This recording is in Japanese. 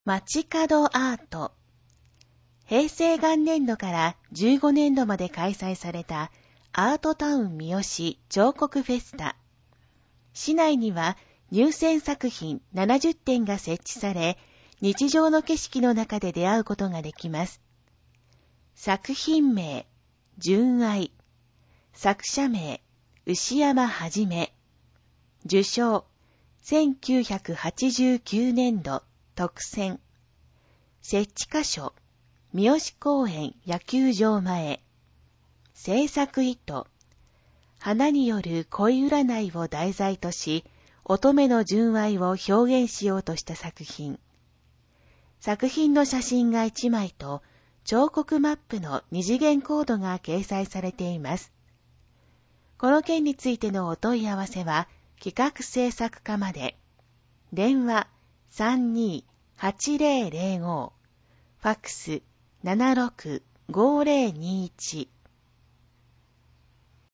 街角アート。平成元年度から15年度まで開催されたアートタウン三好彫刻フェスタ。市内には入選作品70点が設置され、日常の景色の中で出会うことができます。作品名、純愛。作者名、牛山はじめ。受賞、1989年度特選。設置箇所、三好公園野球場前。制作意図、花による恋占いを題材とし、乙女の純愛を表現しようとした作品。作品の写真が1枚と、彫刻マップの2次元コードが掲載されています。この件についてのお問い合わせは、企画制作課まで。電話 32-8005、ファックス 76-5021